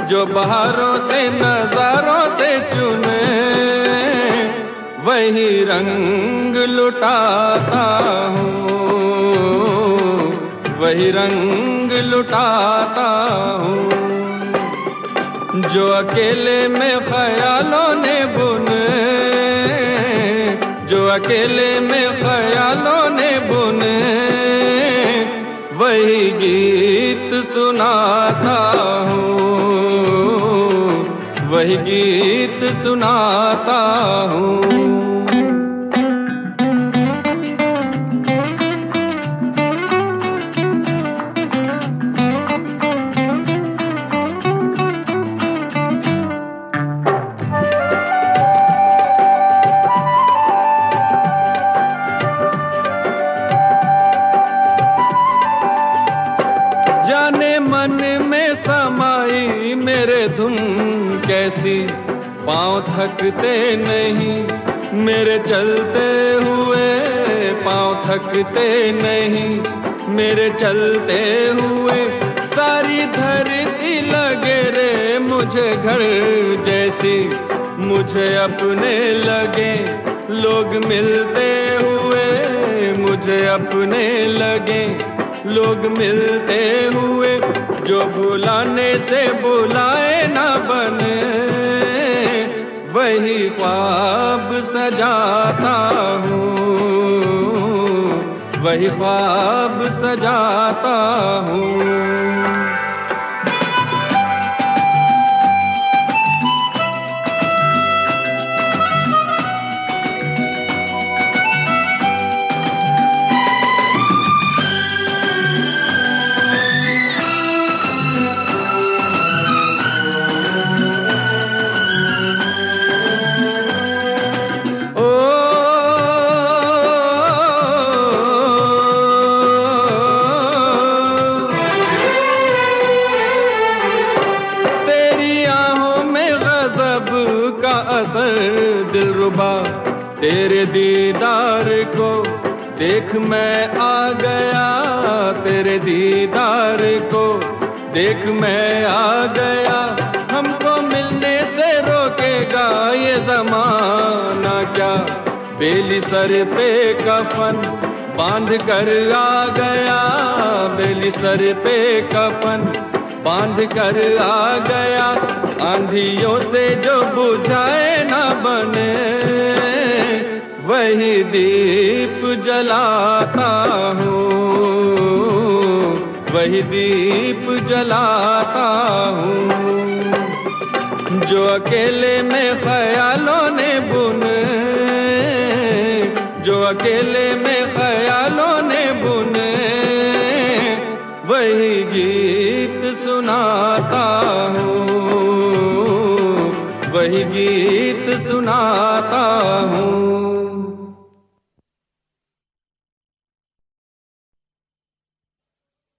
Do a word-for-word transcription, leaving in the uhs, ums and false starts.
जो बहारों से नजारों से चुने वही रंग लुटाता हूँ, वही रंग लुटाता हूँ। जो अकेले में ख्यालों ने बुने, जो अकेले में ख्यालों ने बुने वही गीत सुनाता हूँ, वही गीत सुनाता हूँ। जाने मन में समाई मेरे धुन कैसी, पाँव थकते नहीं मेरे चलते हुए, पाँव थकते नहीं मेरे चलते हुए। सारी धरती लगे रे मुझे घर जैसी, मुझे अपने लगे लोग मिलते हुए, मुझे अपने लगे लोग मिलते हुए। जो बुलाने से बुलाए ना बने वही ख्वाब सजाता हूँ, वही ख्वाब सजाता हूँ। का असर दिलरुबा, तेरे दीदार को देख मैं आ गया, तेरे दीदार को देख मैं आ गया। हमको मिलने से रोकेगा ये ज़माना क्या, बेली सर पे कफन बांध कर आ गया, बेली सर पे कफन बांध कर आ गया। आंधियों से जो बुझाए ना बने वही दीप जलाता हूँ, वही दीप जलाता हूँ। जो अकेले में ख्यालों ने बुने, जो अकेले में ख्यालों ने बुने वही गीत सुनाता हूँ, वही गीत सुनाता हूँ।